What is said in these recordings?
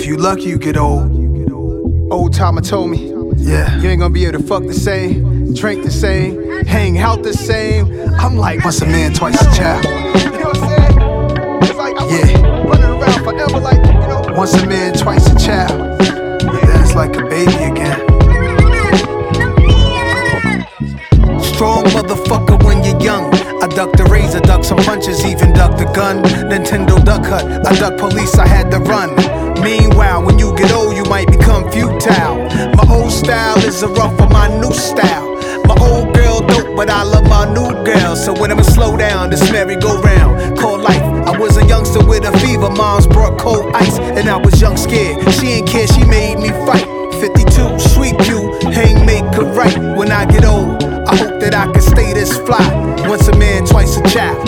you lucky, you get old. Old timer told me, yeah, you ain't gonna be able to fuck the same, drink the same, hang out the same. I'm like, once a man, twice a child. You know what I'm saying? It's like, I'm running around forever like, you know. Once a man, twice a child. But then it's like a baby again. Strong motherfucker when you're young. I duck the razor, duck some punches, even duck the gun. Nintendo Duck Hunt, I duck police, I had to run. Meanwhile, when you get old, you might become futile. My old style is a rough of my new style. My old girl dope, but I love my new girl. So when I'ma slow down, this merry-go-round called life. I was a youngster with a fever, moms brought cold ice, and I was young scared. She ain't care, she made me fight. 52, sweet you, hang make her right. When I get old, I hope that I can stay this fly. Once a man, twice a child.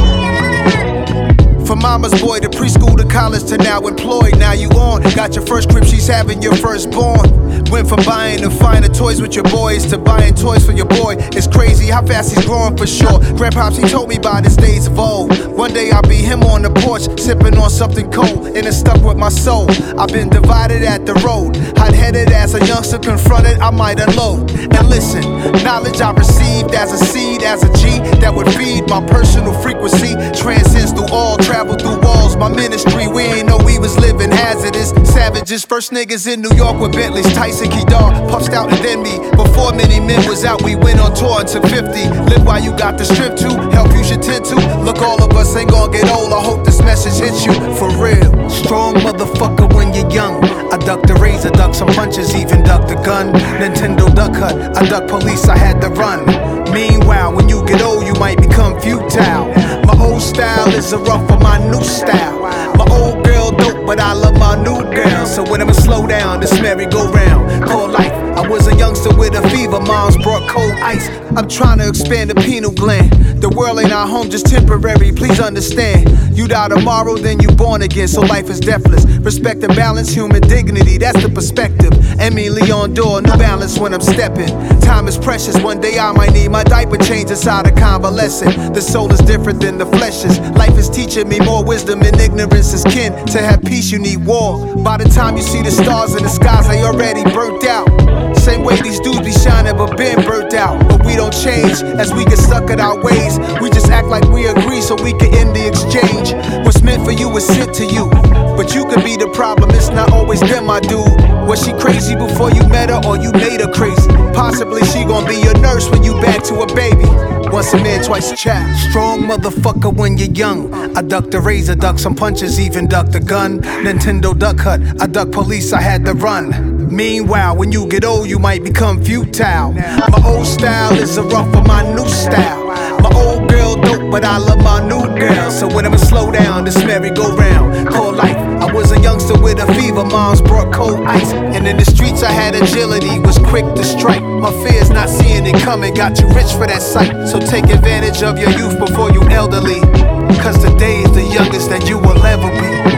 From mama's boy to preschool to college to now employed. Now you on, got your first crib, she's having your firstborn. Went from buying the finer toys with your boys to buying toys for your boy. It's crazy how fast he's growing for sure. Grandpops, he told me about his days of old. One day I'll be him on the porch, sipping on something cold, and it's stuck with my soul. I've been divided at the road, hot-headed as a youngster confronted, I might unload. And listen, knowledge I received as a seed, as a G that would feed my personal frequency. Transcends through all, travel through walls. My ministry, we ain't know we was living hazardous. Savages, first niggas in New York with Bentleys. Tyson Kedar, puffed out and then me. Before many men was out, we went on tour and took 50. Live while you got the strip to, help you should tend to. Look, all of us ain't gonna get old, I hope this message hits you for real. Strong motherfucker when you're young. I duck the razor, duck some punches, even duck the gun. Nintendo Duck Hunt, I duck police, I had to run. Meanwhile, when you get old, you might become futile. My old style is a rough of my new style. My old girl dope, but I love my new girl. So when I'ma slow down, this merry-go-round called life. I was a youngster with a fever, moms brought cold ice. I'm trying to expand the pineal gland. The world ain't our home, just temporary, please understand. You die tomorrow, then you born again, so life is deathless. Respect and balance, human dignity, that's the perspective. Emmy Leon Dore, no balance when I'm stepping. Time is precious, one day I might need my diaper change inside a convalescent. The soul is different than the flesh is. Life is teaching me more wisdom and ignorance is kin. To have peace, you need war. By the time you see the stars in the skies, they already burnt out. Same way these dudes be shining but been burnt out. But we don't change as we get stuck in our ways. We just act like we agree so we can end the exchange. What's meant for you is sent to you, but you could be the problem, it's not always them, my dude. Was she crazy before you met her, or you made her crazy? Possibly she gon' be your nurse when you back to a baby. Once a man, twice a child. Strong motherfucker when you're young. I duck the razor, duck some punches, even duck the gun. Nintendo Duck Hunt, I duck police, I had to run. Meanwhile, when you get old, you might become futile. My old style is a rough of my new style. My old girl dope, but I love my new girl. So when I'ma slow down, this merry-go-round called life. I was a youngster with a fever, moms brought cold ice. And in the streets I had agility, was quick to strike. My fear's not seeing it coming, got you rich for that sight. So take advantage of your youth before you elderly, cause today is the youngest that you will ever be.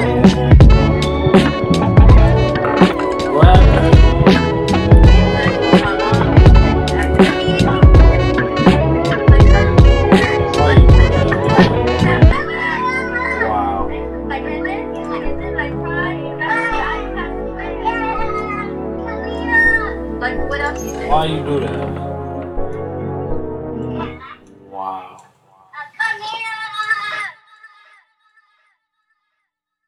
Why you do that?